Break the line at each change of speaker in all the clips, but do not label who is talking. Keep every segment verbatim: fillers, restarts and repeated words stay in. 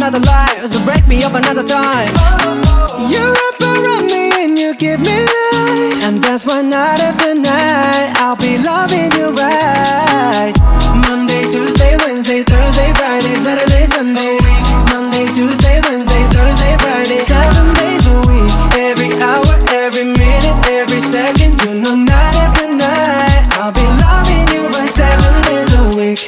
another life, so break me up another time. You wrap around me and you give me life, and that's why night after night I'll be loving you right. Monday, Tuesday, Wednesday, Thursday, Friday, Saturday, Sunday. Monday, Tuesday, Wednesday, Thursday, Friday, seven days a week. Every hour, every minute, every second, you know night after night I'll be loving you right seven days a week.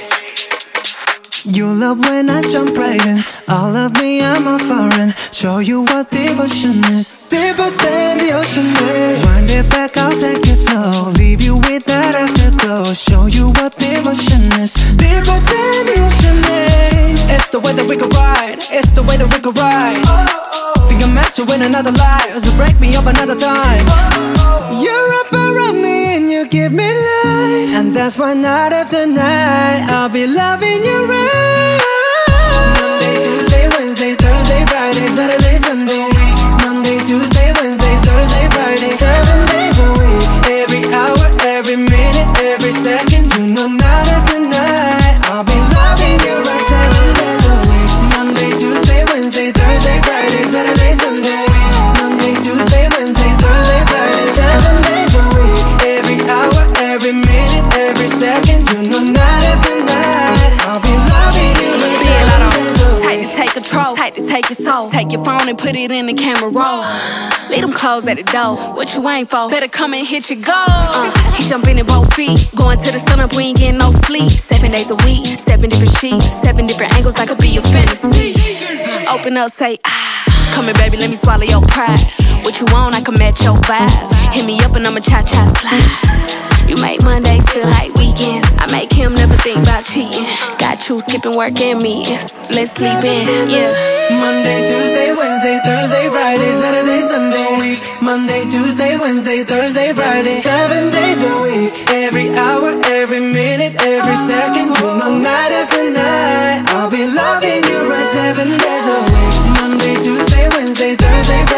You love when I jump right in. All of me, I'm a foreign. Show you what devotion is, deeper than the ocean is. Wind it back, I'll take it slow. Leave you with that afterglow. Show you what devotion is, deeper than the ocean is. It's the way that we could ride, it's the way that we could ride. Think I'm meant to win another life, so break me up another time. You wrap around me and you give me life, and that's why night after night I'll be loving you right. Monday, Tuesday, Wednesday, Thursday, Friday, Saturday, Sunday. Monday, Tuesday, Wednesday, Thursday, Friday, seven days a week. Every hour, every minute, every second, you know night after night I'll be loving you right seven days a week. Monday, Tuesday, Wednesday, Thursday, Friday, Saturday, Sunday. Monday, Tuesday, Wednesday, Thursday, Friday, seven days a week. Every hour, every minute, every second, you know night after night I'll be loving you right seven days a week.
Tight to take control, tight to take your soul. Take your phone and put it in the camera roll. Leave them clothes at the door. What you ain't for? Better come and hit your goal. Uh, he jumping in both feet. Going to the sun up, we ain't getting no sleep. Seven days a week, seven different sheets, seven different angles, that could be your fantasy. Open up, say ah. Come here, baby, let me swallow your pride. What you want, I can match your vibe. Hit me up and I'ma cha-cha slide. You make Mondays feel like weekends. I make him never think about cheating. Got you skipping work and meetings. Let's sleep in, yeah.
Monday, Tuesday, Wednesday, Thursday, Friday, Saturday, Sunday. Monday, Tuesday, Wednesday, Thursday, Friday, seven days a week. Every hour, every minute, every second, you know night after night I'll be loving you right seven days a week. Monday, Tuesday, Wednesday, Thursday, Friday,